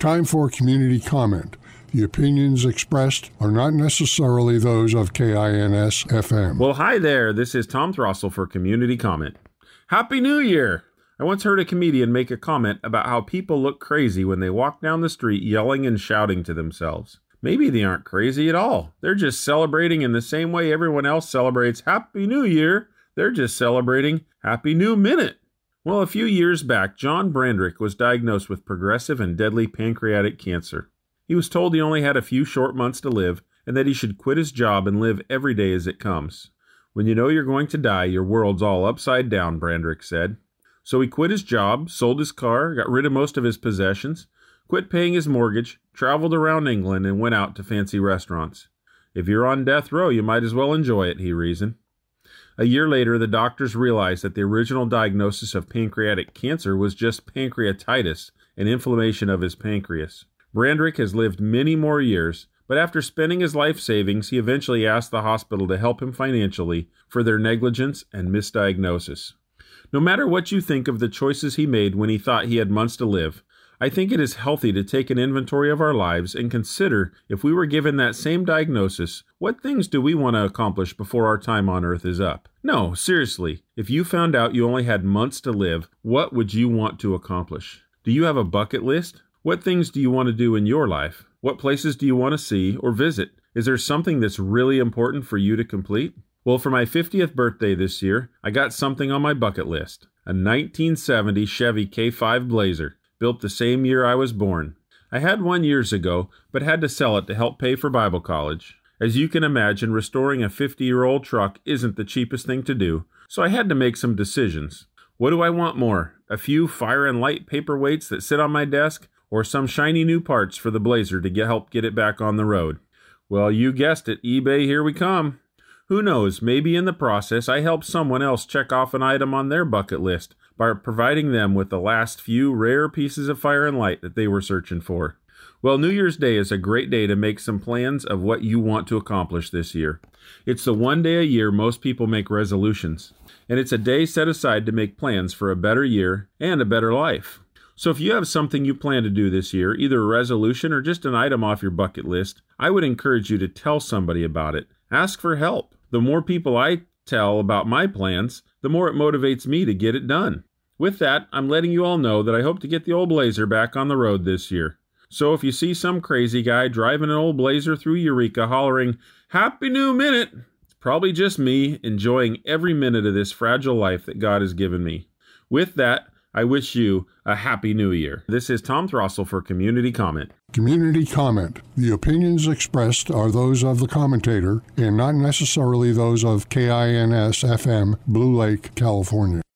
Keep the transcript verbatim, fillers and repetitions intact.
Time for community comment. The opinions expressed are not necessarily those of K I N S F M. Well, hi there. This is Tom Throssell for Community Comment. Happy New Year! I once heard a comedian make a comment about how people look crazy when they walk down the street yelling and shouting to themselves. Maybe they aren't crazy at all. They're just celebrating in the same way everyone else celebrates Happy New Year. They're just celebrating Happy New Minute. Well, a few years back, John Brandrick was diagnosed with progressive and deadly pancreatic cancer. He was told he only had a few short months to live and that he should quit his job and live every day as it comes. When you know you're going to die, your world's all upside down, Brandrick said. So he quit his job, sold his car, got rid of most of his possessions, quit paying his mortgage, traveled around England, and went out to fancy restaurants. If you're on death row, you might as well enjoy it, he reasoned. A year later, the doctors realized that the original diagnosis of pancreatic cancer was just pancreatitis, an inflammation of his pancreas. Brandrick has lived many more years, but after spending his life savings, he eventually asked the hospital to help him financially for their negligence and misdiagnosis. No matter what you think of the choices he made when he thought he had months to live, I think it is healthy to take an inventory of our lives and consider, if we were given that same diagnosis, what things do we want to accomplish before our time on earth is up? No, seriously, if you found out you only had months to live, what would you want to accomplish? Do you have a bucket list? What things do you want to do in your life? What places do you want to see or visit? Is there something that's really important for you to complete? Well, for my fiftieth birthday this year, I got something on my bucket list. A nineteen seventy Chevy K five Blazer, built the same year I was born. I had one years ago, but had to sell it to help pay for Bible college. As you can imagine, restoring a fifty-year-old truck isn't the cheapest thing to do, so I had to make some decisions. What do I want more? A few fire and light paperweights that sit on my desk? Or some shiny new parts for the Blazer to get, help get it back on the road? Well, you guessed it, eBay, here we come. Who knows, maybe in the process I help someone else check off an item on their bucket list by providing them with the last few rare pieces of fire and light that they were searching for. Well, New Year's Day is a great day to make some plans of what you want to accomplish this year. It's the one day a year most people make resolutions, and it's a day set aside to make plans for a better year and a better life. So if you have something you plan to do this year, either a resolution or just an item off your bucket list, I would encourage you to tell somebody about it. Ask for help. The more people I tell about my plans, the more it motivates me to get it done. With that, I'm letting you all know that I hope to get the old Blazer back on the road this year. So if you see some crazy guy driving an old Blazer through Eureka hollering, Happy New Minute, it's probably just me enjoying every minute of this fragile life that God has given me. With that, I wish you a Happy New Year. This is Tom Throssell for Community Comment. Community comment. The opinions expressed are those of the commentator and not necessarily those of K I N S F M, Blue Lake, California.